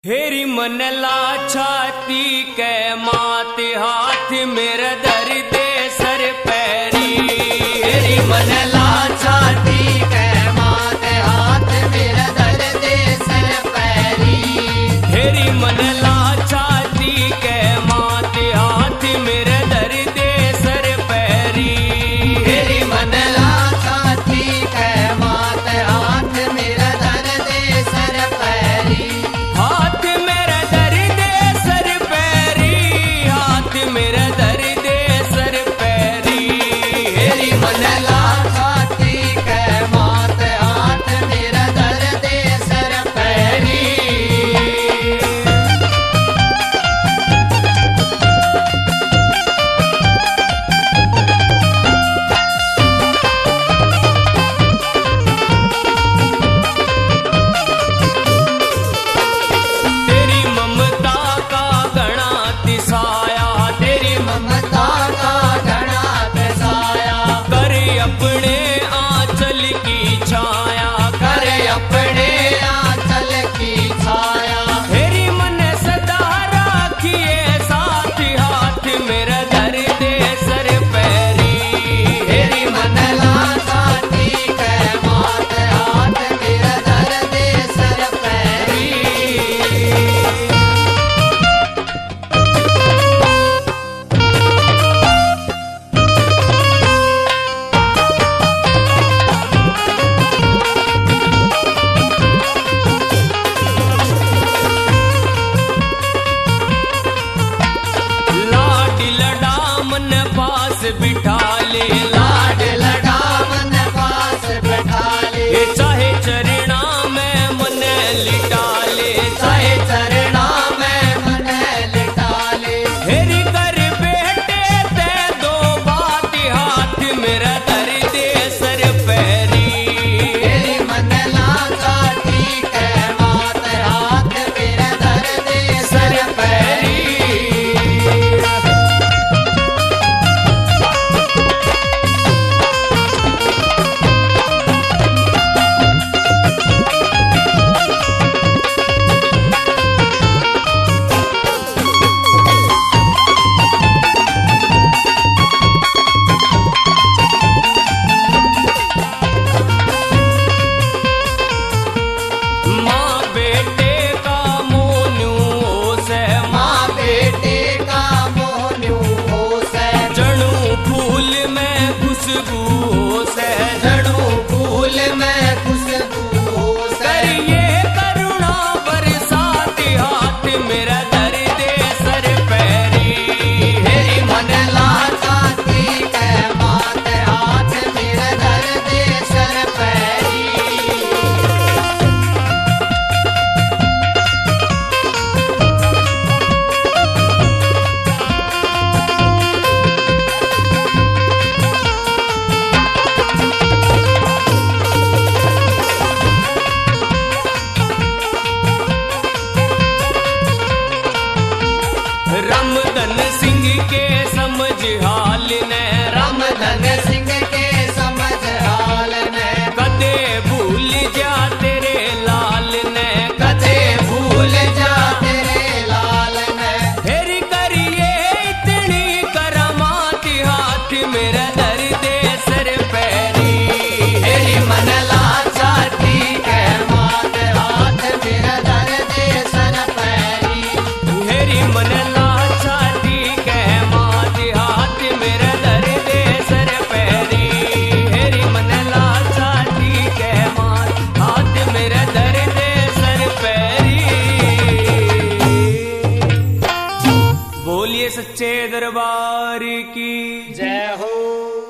हेरी मनला छाती के माते हाथ मेरा दर्द सर पैरी। हेरी मनला छाती के माते हाथ मेरा दर्द सर पैरी। हेरी मनला छाती के माते हाथ मेरा दर्द सर पैरी। हेरी मनला छाती के माते हाथ मेरा दर्द सर पैरी। हाथ मेरा दर्द सर पैरी। हाथ मेरा दर्द सर पैरी। हेरी मनला छाती के माते हाथ मेरा दर्द सर पैरी। बिठा ले लाड लड़ा मन पास बैठा ले। चाहे चरणा में मन लिटा ले। चाहे चरणा में मन लिटा ले। हेरी कर बेटे ते दो बात हाथ मेरा दर्द सर पैरी। हेरी मनला छाती के माते हाथ मेरा दर्द सर पैरी। रामधन सिंह के समझ हाल ने। रामधन सिंह के समझ हाल ने। कदे भूल जा तेरे लाल ने। कदे भूल जा तेरे लाल ने। हेरी करिए इतनी करमात हाथ मेरा दर्द सर पैरी। हेरी मनला छाती के माते हाथ मेरा दर्द सर पैरी। हेरी मनला सच्चे दरबार की जय हो।